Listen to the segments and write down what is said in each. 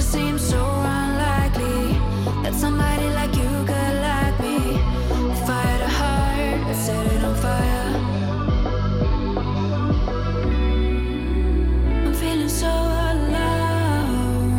just seems so unlikely that somebody like you could like me. If I had a heart, I'd set it on fire. I'm feeling so alone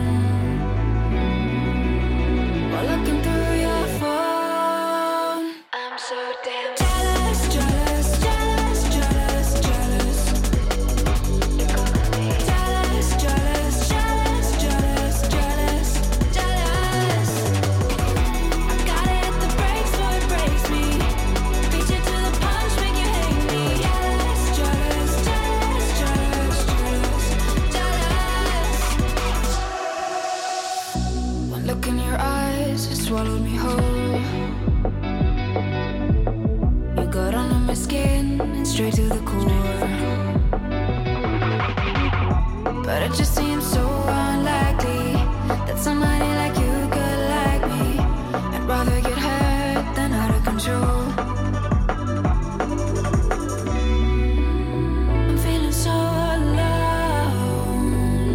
while looking through your phone. I'm so damn jealous, jealous, jealous, jealous, jealous. You're calling me jealous, jealous, jealous, jealous, jealous, jealous. I gotta hit the brakes before it breaks me. Beat you to the punch, make you hate me. Jealous, jealous, jealous, jealous, jealous, jealous. One look in your eyes, it swallowed me whole. You got under my skin and straight to the core. But it just seems so unlikely that somebody like you could like me. I'd rather get hurt than out of control. I'm feeling so alone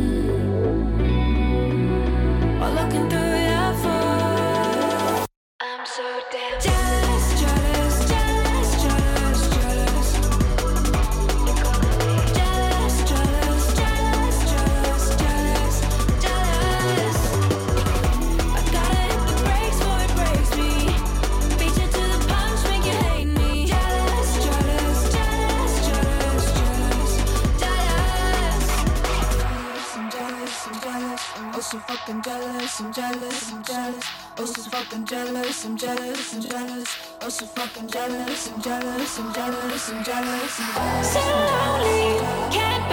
while looking through your phone. I'm so damn jealous, jealous, jealous, jealous, jealous. You're calling me jealous, jealous, jealous, jealous, jealous, jealous. I gotta hit the brakes before it breaks me. Beat you to the punch, make you hate me. Jealous, jealous, jealous, jealous, jealous, jealous. I'm jealous, I'm jealous, oh so fucking jealous, I'm jealous, I'm jealous, oh so fucking jealous, I'm jealous, I'm jealous, oh so fucking jealous, I'm jealous, I'm jealous, I'm jealous, I'm jealous. So lonely, can't